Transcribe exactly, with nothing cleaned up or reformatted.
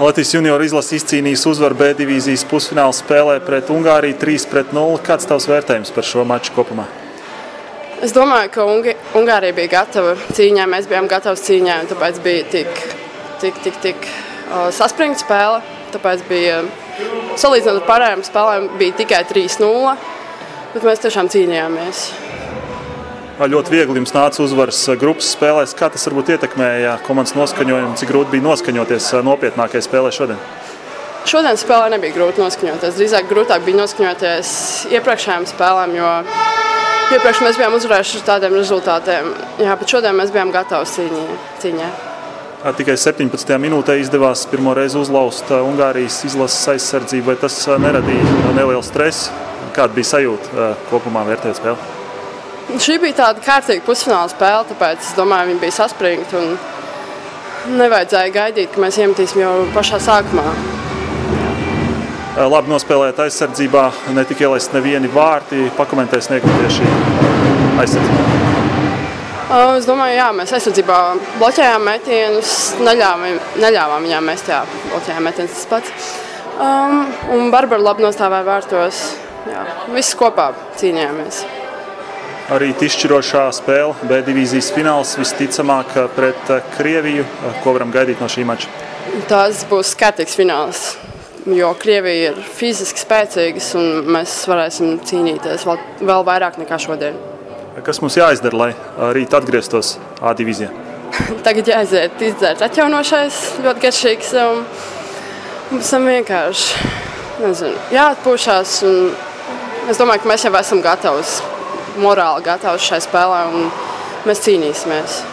Latvijas junioru izlase izcīnījis uzvaru B divīzijas pusfināla spēlē pret Ungāriju trīs pret nulli. Kāds tavs vērtējums par šo maču kopumā? Es domāju, ka Ungi, Ungārija bija gatava cīņā, mēs bijām gatavi cīņā, un tāpēc bija tik, tik, tik, tik uh, saspringta spēle. Tāpēc bija, salīdzinot ar pārējām spēlēm, bija tikai trīs nulle, bet mēs tiešām cīnījāmies. Ļoti viegli jums nāca uzvaras grupas spēlēs. Kā tas varbūt ietekmēja komandas noskaņojumu? Cik grūti bija noskaņoties nopietnākajai spēlē šodien? Šodien spēlē nebija grūti noskaņoties. Drīzāk grūtāk bija noskaņoties iepriekšējām spēlēm, jo iepriekš mēs bijām uzvarējuši ar tādiem rezultātiem. Jā, bet šodien mēs bijām gatavi cīņai. Tikai septiņpadsmitajā minūtē izdevās pirmo reizi uzlauzt Ungārijas izlases aizsardzību. Vai tas neradīja nelielu stresu? Kāda bija sajūta kopumā vērtējot spēli? Šī bija tāda kārtīga pusfināla spēle, tāpēc es domāju, viņa bija saspringta un nevajadzēja gaidīt, ka mēs iemetīsim jau pašā sākumā. Labi nospēlēt aizsardzībā, ne tik ielaist nevieni vārti. Pakomentēs sniegum tieši aizsardzībā. Es domāju, jā, mēs aizsardzībā bloķējām metienus, neļāvām, neļāvām viņām mest, jā, bloķējām metienus tas pats. Um, un Barbara labi nostāvēja vārtos, jā, viss kopā cīnījāmies. Arī izšķirošā spēle, B divīzijas fināls, visticamāk pret Krieviju. Ko varam gaidīt no šī mača? Tas būs kārtīgs fināls, jo Krievija ir fiziski spēcīgas un mēs varēsim cīnīties vēl, vēl vairāk nekā šodien. Kas mums jāizdara, lai rīt atgrieztos A divīzijā? Tagad jāiziet izdzērt atjaunošais, ļoti garšīgs. Un mums vienkārši, nezinu, jāatpūšās. Un es domāju, ka mēs jau esam gatavi, morāli gatavi šai spēlē un mēs cīnīsimies.